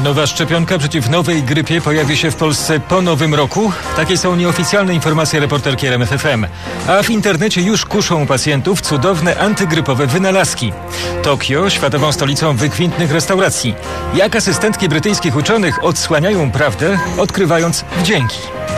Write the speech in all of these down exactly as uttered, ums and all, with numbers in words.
Nowa szczepionka przeciw nowej grypie pojawi się w Polsce po nowym roku. Takie są nieoficjalne informacje reporterki R M F F M. A w internecie już kuszą pacjentów cudowne antygrypowe wynalazki. Tokio, światową stolicą wykwintnych restauracji. Jak asystentki brytyjskich uczonych odsłaniają prawdę, odkrywając wdzięki.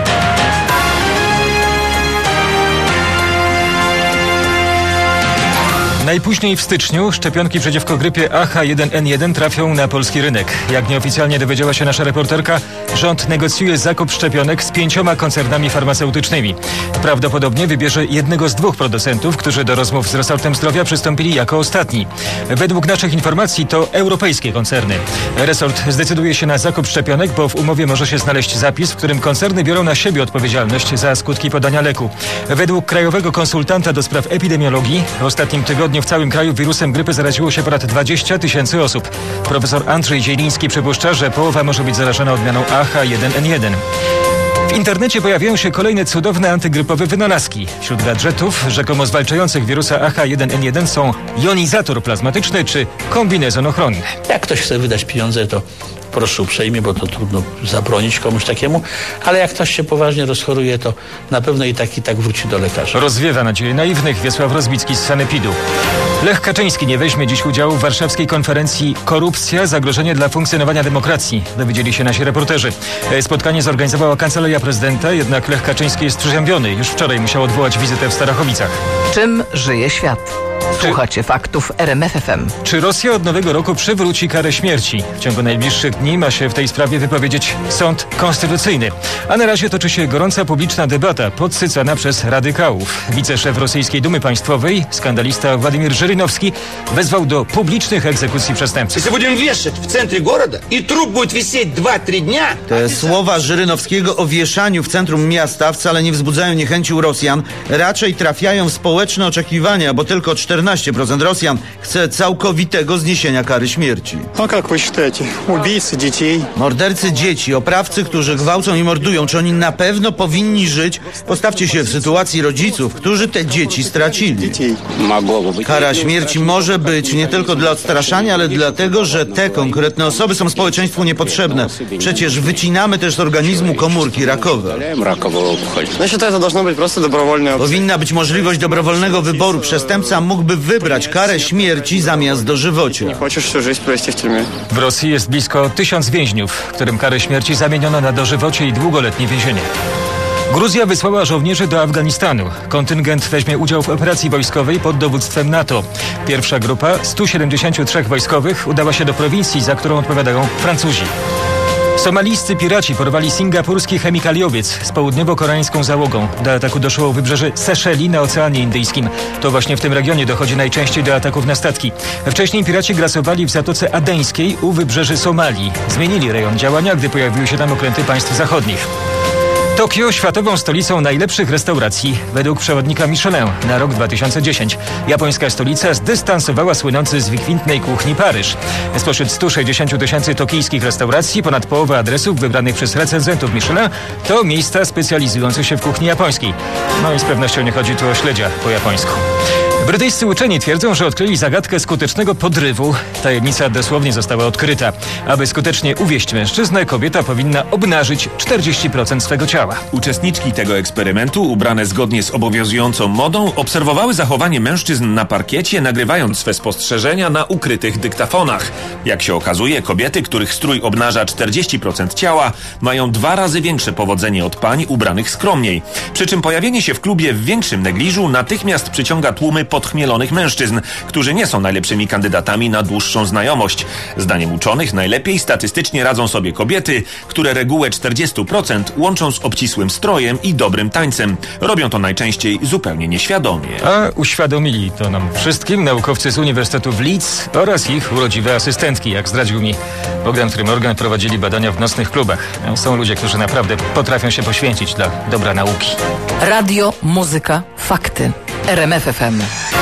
Najpóźniej w styczniu szczepionki przeciwko grypie A H jeden N jeden trafią na polski rynek. Jak nieoficjalnie dowiedziała się nasza reporterka, rząd negocjuje zakup szczepionek z pięcioma koncernami farmaceutycznymi. Prawdopodobnie wybierze jednego z dwóch producentów, którzy do rozmów z resortem zdrowia przystąpili jako ostatni. Według naszych informacji to europejskie koncerny. Resort zdecyduje się na zakup szczepionek, bo w umowie może się znaleźć zapis, w którym koncerny biorą na siebie odpowiedzialność za skutki podania leku. Według krajowego konsultanta do spraw epidemiologii w ostatnim tygodniu w całym kraju wirusem grypy zaraziło się ponad dwadzieścia tysięcy osób. Profesor Andrzej Zieliński przypuszcza, że połowa może być zarażona odmianą A H jeden N jeden. W internecie pojawiają się kolejne cudowne antygrypowe wynalazki. Wśród gadżetów rzekomo zwalczających wirusa A H jeden N jeden są jonizator plazmatyczny czy kombinezon ochronny. Jak ktoś chce wydać pieniądze, to proszę uprzejmie, bo to trudno zabronić komuś takiemu, ale jak ktoś się poważnie rozchoruje, to na pewno i tak i tak wróci do lekarza. Rozwiewa nadzieję naiwnych Wiesław Rozbicki z Sanepidu. Lech Kaczyński nie weźmie dziś udziału w warszawskiej konferencji Korupcja – zagrożenie dla funkcjonowania demokracji, dowiedzieli się nasi reporterzy. Spotkanie zorganizowała Kancelaria Prezydenta, jednak Lech Kaczyński jest przeziębiony. Już wczoraj musiał odwołać wizytę w Starachowicach. Czym żyje świat? Słuchacie faktów R M F F M. Czy Rosja od nowego roku przywróci karę śmierci? W ciągu najbliższych dni ma się w tej sprawie wypowiedzieć Sąd Konstytucyjny. A na razie toczy się gorąca publiczna debata podsycana przez radykałów. Wiceszef rosyjskiej Dumy Państwowej, skandalista Władimir Żyrynowski, wezwał do publicznych egzekucji przestępców. Jeśli będziemy wieszać w centrum miasta i trup będzie wisieć dwa trzy dnia... Te słowa Żyrynowskiego o wieszaniu w centrum miasta wcale nie wzbudzają niechęci u Rosjan. Raczej trafiają w społeczne oczekiwania, bo tylko czternaście procent Rosjan chce całkowitego zniesienia kary śmierci. A jak wy считаете? Убийcy dzieci? Mordercy dzieci, oprawcy, którzy gwałcą i mordują, czy oni na pewno powinni żyć? Postawcie się w sytuacji rodziców, którzy te dzieci stracili. Kara śmierci może być nie tylko dla odstraszania, ale dlatego, że te konkretne osoby są społeczeństwu niepotrzebne. Przecież wycinamy też z organizmu komórki rakowe. Powinna być możliwość dobrowolnego wyboru. Przestępca mógłby wybrać karę śmierci zamiast dożywocia. W Rosji jest blisko tysiąc więźniów, którym karę śmierci zamieniono na dożywocie i długoletnie więzienie. Gruzja wysłała żołnierzy do Afganistanu. Kontyngent weźmie udział w operacji wojskowej pod dowództwem NATO. Pierwsza grupa stu siedemdziesięciu trzech wojskowych udała się do prowincji, za którą odpowiadają Francuzi. Somalijscy piraci porwali singapurski chemikaliowiec z południowo-koreańską załogą. Do ataku doszło u wybrzeży Seszeli na Oceanie Indyjskim. To właśnie w tym regionie dochodzi najczęściej do ataków na statki. Wcześniej piraci grasowali w Zatoce Adeńskiej u wybrzeży Somalii. Zmienili rejon działania, gdy pojawiły się tam okręty państw zachodnich. Tokio światową stolicą najlepszych restauracji według przewodnika Michelin na rok dwa tysiące dziesięć. Japońska stolica zdystansowała słynący z wykwintnej kuchni Paryż. Spośród stu sześćdziesięciu tysięcy tokijskich restauracji ponad połowa adresów wybranych przez recenzentów Michelin to miejsca specjalizujące się w kuchni japońskiej. No i z pewnością nie chodzi tu o śledzia po japońsku. Brytyjscy uczeni twierdzą, że odkryli zagadkę skutecznego podrywu. Tajemnica dosłownie została odkryta. Aby skutecznie uwieść mężczyznę, kobieta powinna obnażyć czterdzieści procent swego ciała. Uczestniczki tego eksperymentu, ubrane zgodnie z obowiązującą modą, obserwowały zachowanie mężczyzn na parkiecie, nagrywając swe spostrzeżenia na ukrytych dyktafonach. Jak się okazuje, kobiety, których strój obnaża czterdzieści procent ciała, mają dwa razy większe powodzenie od pań ubranych skromniej. Przy czym pojawienie się w klubie w większym negliżu natychmiast przyciąga tłumy podchmielonych mężczyzn, którzy nie są najlepszymi kandydatami na dłuższą znajomość. Zdaniem uczonych najlepiej statystycznie radzą sobie kobiety, które regułę czterdzieści procent łączą z obcisłym strojem i dobrym tańcem. Robią to najczęściej zupełnie nieświadomie. A uświadomili to nam wszystkim naukowcy z Uniwersytetu w Leeds oraz ich urodziwe asystentki, jak zdradził mi Bogdan Frymorgan, prowadzili badania w nocnych klubach. Są ludzie, którzy naprawdę potrafią się poświęcić dla dobra nauki. Radio, muzyka, fakty. R M F F M.